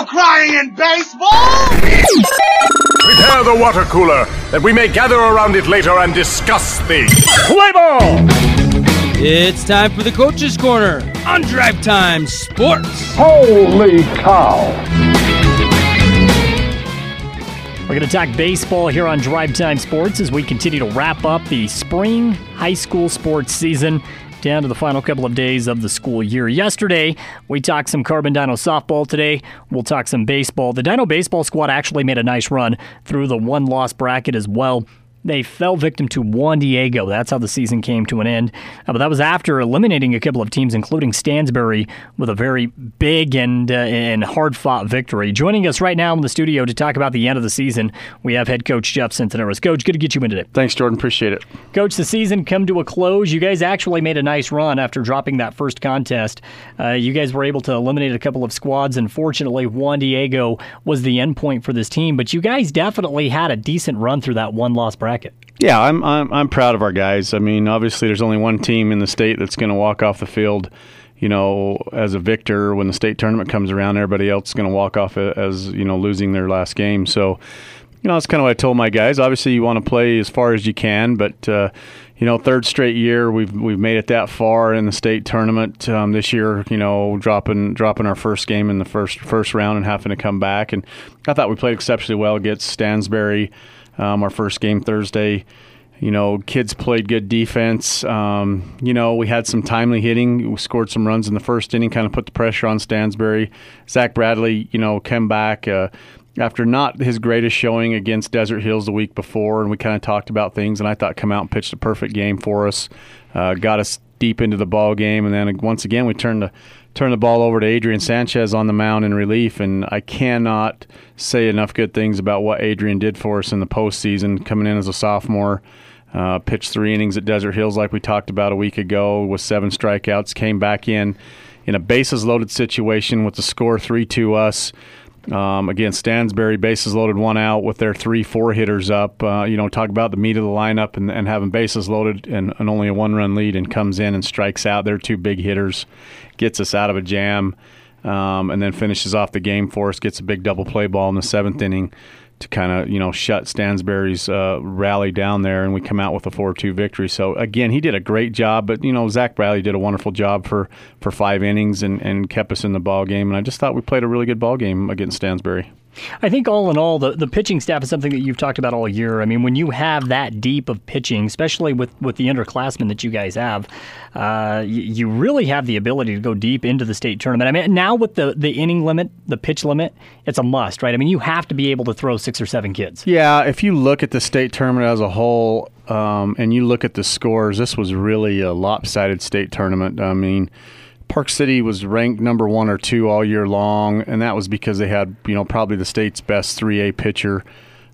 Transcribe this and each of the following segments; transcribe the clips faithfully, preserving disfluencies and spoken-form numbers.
no crying in baseball! Prepare the water cooler, that we may gather around it later and discuss the play ball! It's time for the Coach's Corner on Drive Time Sports. Holy cow! We're going to talk baseball here on Drive Time Sports as we continue to wrap up the spring high school sports season, down to the final couple of days of the school year. Yesterday, we talked some Carbon Dino softball. Today, we'll talk some baseball. The Dino baseball squad actually made a nice run through the one-loss bracket as well. They fell victim to Juan Diego. That's how the season came to an end. Uh, but that was after eliminating a couple of teams, including Stansbury, with a very big and uh, and hard-fought victory. Joining us right now in the studio to talk about the end of the season, we have head coach Jeff Centenaris. Coach, good to get you in today. Thanks, Jordan. Appreciate it. Coach, the season come to a close. You guys actually made a nice run after dropping that first contest. Uh, you guys were able to eliminate a couple of squads. Unfortunately, Juan Diego was the end point for this team. But you guys definitely had a decent run through that one-loss bracket. Yeah, I'm I'm I'm proud of our guys. I mean, obviously, there's only one team in the state that's going to walk off the field, you know, as a victor when the state tournament comes around. Everybody else is going to walk off as, you know, losing their last game. So, you know, that's kind of what I told my guys. Obviously, you want to play as far as you can, but uh, you know, third straight year we've we've made it that far in the state tournament. Um, this year, you know, dropping dropping our first game in the first first round and having to come back. And I thought we played exceptionally well against Stansbury. Um, our first game Thursday, you know, kids played good defense. Um, you know, we had some timely hitting. We scored some runs in the first inning, kind of put the pressure on Stansbury. Zach Bradley, you know, came back uh, after not his greatest showing against Desert Hills the week before, and we kind of talked about things, and I thought come out and pitched a perfect game for us, uh, got us deep into the ball game, and then once again we turned the turn the ball over to Adrian Sanchez on the mound in relief, and I cannot say enough good things about what Adrian did for us in the postseason, coming in as a sophomore, uh, pitched three innings at Desert Hills like we talked about a week ago with seven strikeouts, came back in in a bases-loaded situation with the score three two us. Um, against Stansbury, bases loaded, one out with their three, four hitters up. Uh, you know, talk about the meat of the lineup and, and having bases loaded and, and only a one-run lead, and comes in and strikes out. They're two big hitters, gets us out of a jam, um, and then finishes off the game for us, gets a big double play ball in the seventh inning to kind of, you know, shut Stansbury's uh, rally down there, and we come out with a four two victory. So, again, he did a great job, but, you know, Zach Bradley did a wonderful job for, for five innings and, and kept us in the ball game, and I just thought we played a really good ball game against Stansbury. I think all in all, the, the pitching staff is something that you've talked about all year. I mean, when you have that deep of pitching, especially with, with the underclassmen that you guys have, uh, you, you really have the ability to go deep into the state tournament. I mean, now with the, the inning limit, the pitch limit, it's a must, right? I mean, you have to be able to throw six or seven kids. Yeah, if you look at the state tournament as a whole, um, and you look at the scores, this was really a lopsided state tournament. I mean, Park City was ranked number one or two all year long, and that was because they had, you know, probably the state's best three A pitcher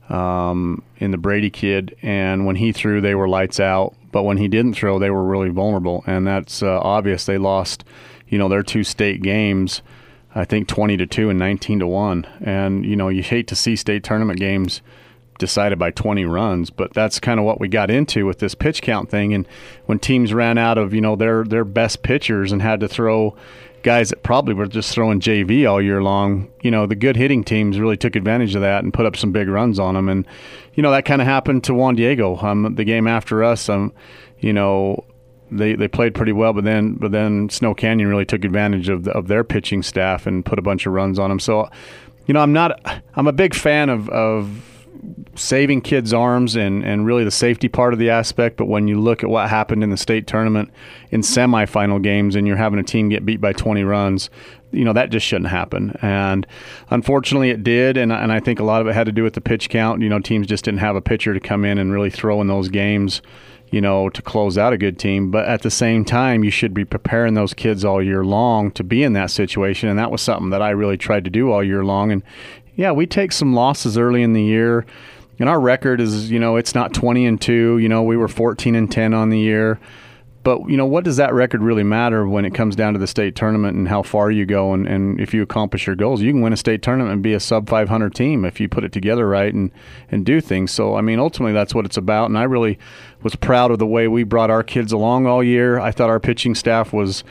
um, in the Brady kid, and when he threw, they were lights out, but when he didn't throw, they were really vulnerable, and that's uh, obvious. They lost, you know, their two state games, I think twenty to two and nineteen to one, and, you know, you hate to see state tournament games decided by twenty runs, but that's kind of what we got into with this pitch count thing. And when teams ran out of, you know, their their best pitchers and had to throw guys that probably were just throwing J V all year long, you know, the good hitting teams really took advantage of that and put up some big runs on them. And, you know, that kind of happened to Juan Diego. Um, the game after us, um, you know, they they played pretty well, but then but then Snow Canyon really took advantage of the, of their pitching staff and put a bunch of runs on them. So, you know, I'm not I'm a big fan of of saving kids' arms and, and really the safety part of the aspect, but when you look at what happened in the state tournament in semifinal games and you're having a team get beat by twenty runs, you know, that just shouldn't happen. And unfortunately it did, and, and I think a lot of it had to do with the pitch count. You know, teams just didn't have a pitcher to come in and really throw in those games, you know, to close out a good team. But at the same time, you should be preparing those kids all year long to be in that situation, and that was something that I really tried to do all year long. And yeah, we take some losses early in the year, and our record is, you know, it's not twenty and two. You know, we were fourteen and ten on the year. But, you know, what does that record really matter when it comes down to the state tournament and how far you go and, and if you accomplish your goals? You can win a state tournament and be a sub five hundred team if you put it together right and, and do things. So, I mean, ultimately that's what it's about, and I really was proud of the way we brought our kids along all year. I thought our pitching staff was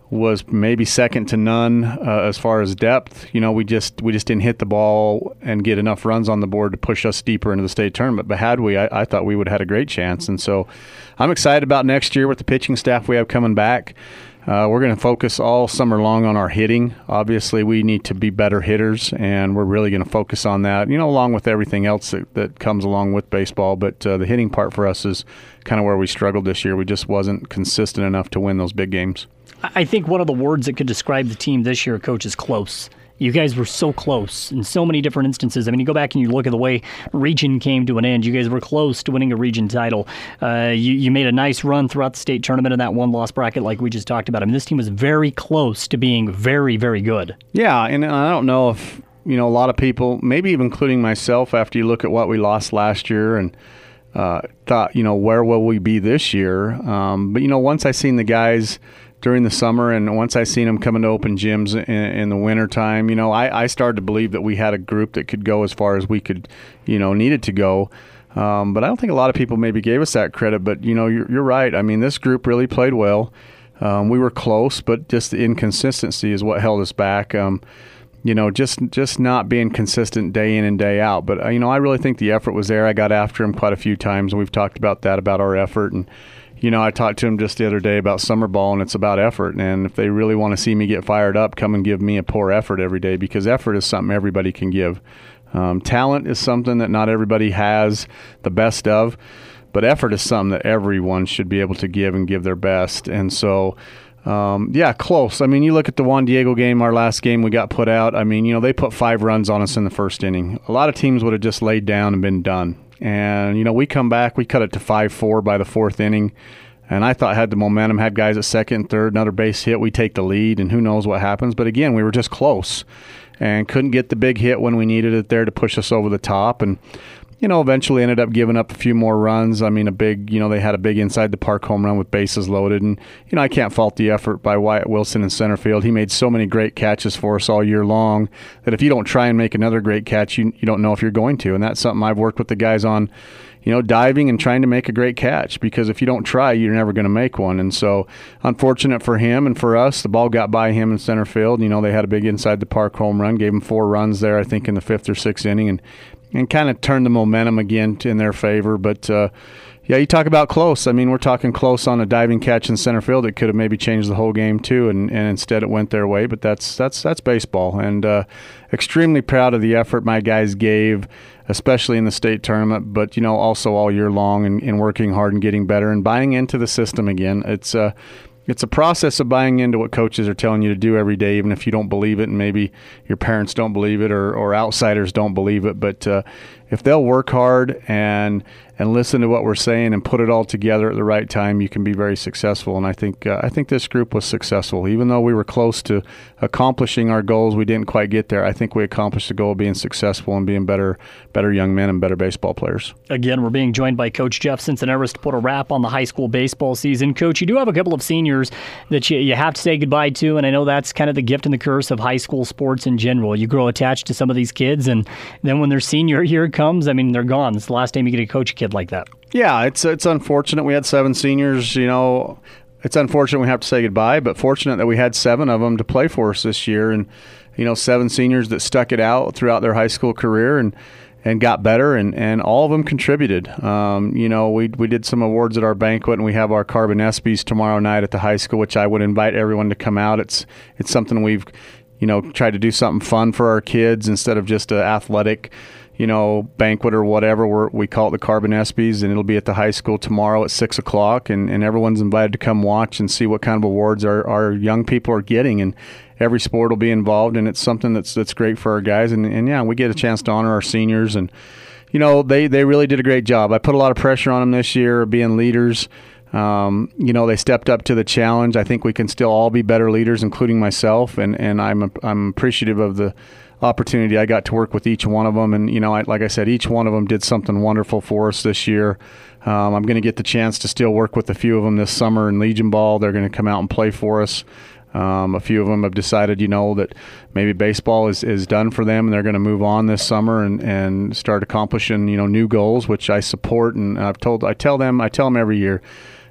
was maybe second to none uh, as far as depth. You know, we just we just didn't hit the ball and get enough runs on the board to push us deeper into the state tournament. But had we, I, I thought we would have had a great chance. And so I'm excited about next year with the pitching staff we have coming back. Uh, we're going to focus all summer long on our hitting. Obviously, we need to be better hitters, and we're really going to focus on that, you know, along with everything else that, that comes along with baseball. But uh, the hitting part for us is kind of where we struggled this year. We just wasn't consistent enough to win those big games. I think one of the words that could describe the team this year, Coach, is close. You guys were so close in so many different instances. I mean, you go back and you look at the way region came to an end. You guys were close to winning a region title. Uh, you, you made a nice run throughout the state tournament in that one-loss bracket like we just talked about. I mean, this team was very close to being very, very good. Yeah, and I don't know if, you know, a lot of people, maybe even including myself, after you look at what we lost last year and uh, thought, you know, where will we be this year? Um, but, you know, once I seen the guys during the summer, and once I seen them coming to open gyms in, in the wintertime, you know, I, I started to believe that we had a group that could go as far as we could, you know, needed to go. Um, but I don't think a lot of people maybe gave us that credit. But, you know, you're, you're right. I mean, this group really played well. Um, we were close, but just the inconsistency is what held us back. Um, you know, just just not being consistent day in and day out. But, uh, you know, I really think the effort was there. I got after him quite a few times, and we've talked about that, about our effort. And, you know, I talked to him just the other day about summer ball, and it's about effort. And if they really want to see me get fired up, come and give me a poor effort every day, because effort is something everybody can give. Um, talent is something that not everybody has the best of, but effort is something that everyone should be able to give and give their best. And so, um, yeah, close. I mean, you look at the Juan Diego game, our last game we got put out. I mean, you know, they put five runs on us in the first inning. A lot of teams would have just laid down and been done. And, you know, we come back, we cut it to five four by the fourth inning. And I thought had the momentum, had guys at second and third, another base hit, we take the lead, and who knows what happens. But, again, we were just close and couldn't get the big hit when we needed it there to push us over the top. And, you know, eventually ended up giving up a few more runs. I mean, a big, you know, they had a big inside the park home run with bases loaded. And, you know, I can't fault the effort by Wyatt Wilson in center field. He made so many great catches for us all year long that if you don't try and make another great catch, you, you don't know if you're going to. And that's something I've worked with the guys on, you know, diving and trying to make a great catch, because if you don't try, you're never going to make one. And so, unfortunate for him and for us, the ball got by him in center field. You know, they had a big inside the park home run, gave him four runs there, I think, in the fifth or sixth inning, and and kind of turned the momentum again in their favor. But, uh, yeah, you talk about close. I mean, we're talking close on a diving catch in center field. It could have maybe changed the whole game too, and, and instead it went their way. But that's that's that's baseball, and uh, extremely proud of the effort my guys gave, especially in the state tournament, but, you know, also all year long, and, and working hard and getting better and buying into the system again. It's a, it's a process of buying into what coaches are telling you to do every day, even if you don't believe it, and maybe your parents don't believe it, or, or outsiders don't believe it. But uh, if they'll work hard and and listen to what we're saying and put it all together at the right time, you can be very successful. And I think uh, I think this group was successful. Even though we were close to accomplishing our goals, we didn't quite get there. I think we accomplished the goal of being successful and being better better young men and better baseball players. Again, we're being joined by Coach Jeff Cincinnati to put a wrap on the high school baseball season. Coach, you do have a couple of seniors that you, you have to say goodbye to, and I know that's kind of the gift and the curse of high school sports in general. You grow attached to some of these kids, and then when their senior year comes, I mean, they're gone. It's the last time you get to coach a kid like that. Yeah, it's it's unfortunate. We had seven seniors, you know. It's unfortunate we have to say goodbye, but fortunate that we had seven of them to play for us this year, and, you know, seven seniors that stuck it out throughout their high school career and, and got better, and, and all of them contributed. Um, you know, we we did some awards at our banquet, and we have our Carbon ESPYs tomorrow night at the high school, which I would invite everyone to come out. It's it's something we've, you know, tried to do something fun for our kids instead of just an athletic, you know, banquet or whatever. We're, we call it the Carbon ESPYs, and it'll be at the high school tomorrow at six o'clock, and, and everyone's invited to come watch and see what kind of awards our, our young people are getting, and every sport will be involved, and it's something that's that's great for our guys, and, and yeah, we get a chance to honor our seniors, and, you know, they, they really did a great job. I put a lot of pressure on them this year, being leaders. Um, you know, they stepped up to the challenge. I think we can still all be better leaders, including myself, and, and I'm I'm appreciative of the opportunity I got to work with each one of them. And, you know, I, like I said, each one of them did something wonderful for us this year. Um, I'm going to get the chance to still work with a few of them this summer in Legion Ball. They're going to come out and play for us. Um, a few of them have decided, you know, that maybe baseball is, is done for them, and they're going to move on this summer and, and start accomplishing, you know, new goals, which I support. And I've told, I tell them, I tell them every year,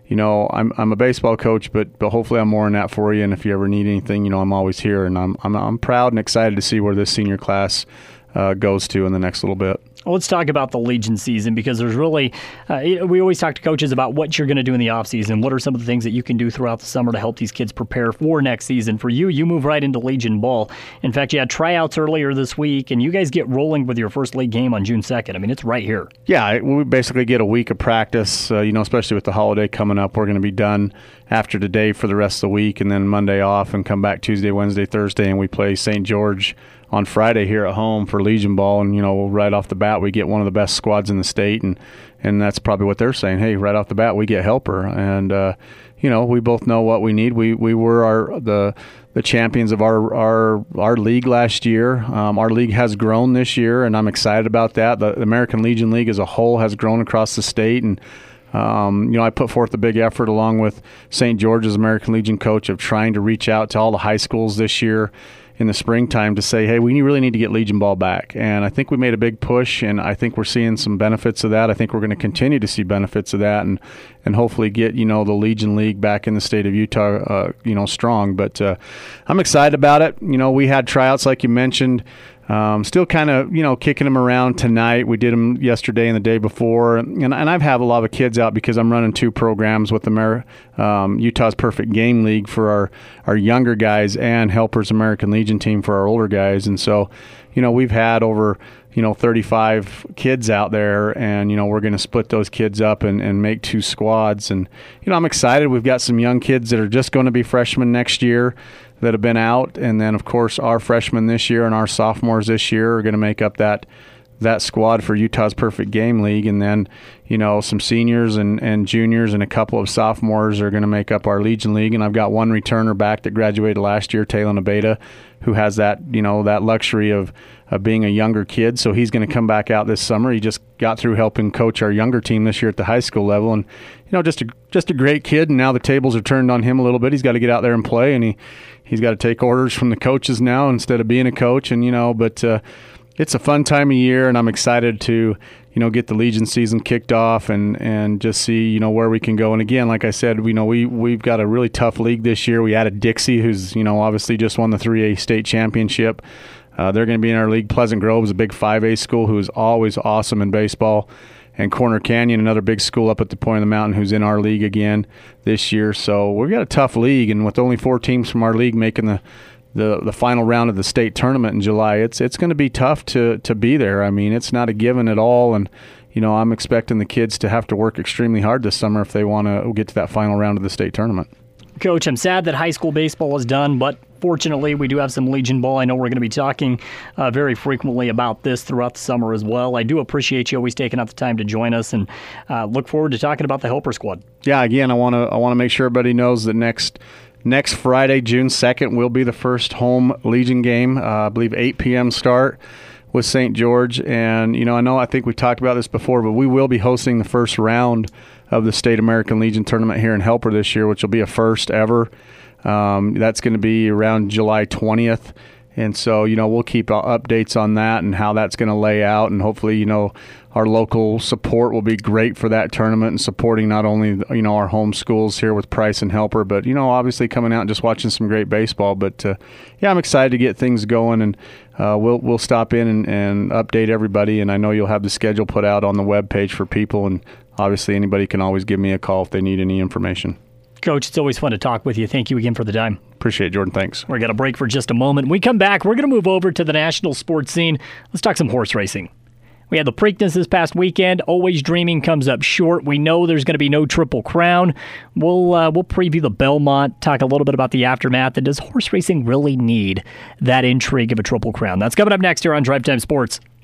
you know, I'm I'm a baseball coach, but but hopefully I'm more in that for you. And if you ever need anything, you know, I'm always here. And I'm I'm I'm proud and excited to see where this senior class uh, goes to in the next little bit. Well, let's talk about the Legion season, because there's really, uh, we always talk to coaches about what you're going to do in the offseason. What are some of the things that you can do throughout the summer to help these kids prepare for next season? For you, you move right into Legion ball. In fact, you had tryouts earlier this week, and you guys get rolling with your first league game on June second. I mean, it's right here. Yeah, we basically get a week of practice, uh, you know, especially with the holiday coming up. We're going to be done after today for the rest of the week, and then Monday off and come back Tuesday, Wednesday, Thursday, and we play Saint George on Friday here at home for Legion ball. And, you know, right off the bat, we get one of the best squads in the state, and, and that's probably what they're saying. Hey, right off the bat, we get helper. And, uh, you know, we both know what we need. We we were our the the champions of our our, our league last year. Um, our league has grown this year, and I'm excited about that. The American Legion League as a whole has grown across the state, and Um, you know, I put forth a big effort along with Saint George's American Legion coach of trying to reach out to all the high schools this year in the springtime to say, hey, we really need to get Legion ball back. And I think we made a big push, and I think we're seeing some benefits of that. I think we're going to continue to see benefits of that, and and hopefully get, you know, the Legion League back in the state of Utah, uh, you know, strong. But uh, I'm excited about it. You know, we had tryouts like you mentioned. Um, still kind of, you know, kicking them around tonight. We did them yesterday and the day before. And, and I've had a lot of kids out because I'm running two programs with the Amer- um, Utah's Perfect Game League for our, our younger guys and Helpers American Legion team for our older guys. And so, you know, we've had over, you know, thirty-five kids out there, and, you know, we're going to split those kids up and, and make two squads. And, you know, I'm excited. We've got some young kids that are just going to be freshmen next year that have been out, and then of course our freshmen this year and our sophomores this year are going to make up that that squad for Utah's Perfect Game League. And then, you know, some seniors and, and juniors and a couple of sophomores are going to make up our Legion League. And I've got one returner back that graduated last year, Taylor Abeda, who has that, you know, that luxury of, of being a younger kid. So he's going to come back out this summer. He just got through helping coach our younger team this year at the high school level. And, you know, just a, just a great kid. And now the tables are turned on him a little bit. He's got to get out there and play, and he, he's got to take orders from the coaches now instead of being a coach. And, you know, but, uh, it's a fun time of year, and I'm excited to, you know, get the Legion season kicked off and, and just see, you know, where we can go. And again, like I said, we know we we've got a really tough league this year. We added Dixie, who's, you know, obviously just won the three A state championship. Uh, they're going to be in our league. Pleasant Grove is a big five A school who is always awesome in baseball. And Corner Canyon, another big school up at the point of the mountain, who's in our league again this year. So we've got a tough league, and with only four teams from our league making the the the final round of the state tournament in July, it's it's going to be tough to to be there. I mean, it's not a given at all, and you know, I'm expecting the kids to have to work extremely hard this summer if they want to get to that final round of the state tournament. Coach, I'm sad that high school baseball is done, but fortunately we do have some Legion ball. I know we're going to be talking uh, very frequently about this throughout the summer as well. I do appreciate you always taking out the time to join us, and uh, look forward to talking about the Helper Squad. Yeah, again, I want to I want to make sure everybody knows that next Next Friday, June second, will be the first home Legion game. Uh, I believe eight p.m. start with Saint George. And, you know, I know I think we talked about this before, but we will be hosting the first round of the State American Legion tournament here in Helper this year, which will be a first ever. Um, that's going to be around July twentieth. And so, you know, we'll keep updates on that and how that's going to lay out. And hopefully, you know, our local support will be great for that tournament and supporting not only, you know, our home schools here with Price and Helper, but, you know, obviously coming out and just watching some great baseball. But, uh, yeah, I'm excited to get things going, and uh, we'll we'll stop in and, and update everybody. And I know you'll have the schedule put out on the webpage for people. And obviously anybody can always give me a call if they need any information. Coach, it's always fun to talk with you. Thank you again for the time. Appreciate it, Jordan. Thanks. We're going to break for just a moment. When we come back, we're going to move over to the national sports scene. Let's talk some horse racing. We had the Preakness this past weekend. Always Dreaming comes up short. We know there's going to be no Triple Crown. We'll uh, we'll preview the Belmont, talk a little bit about the aftermath, and does horse racing really need that intrigue of a Triple Crown? That's coming up next here on Drive Time Sports.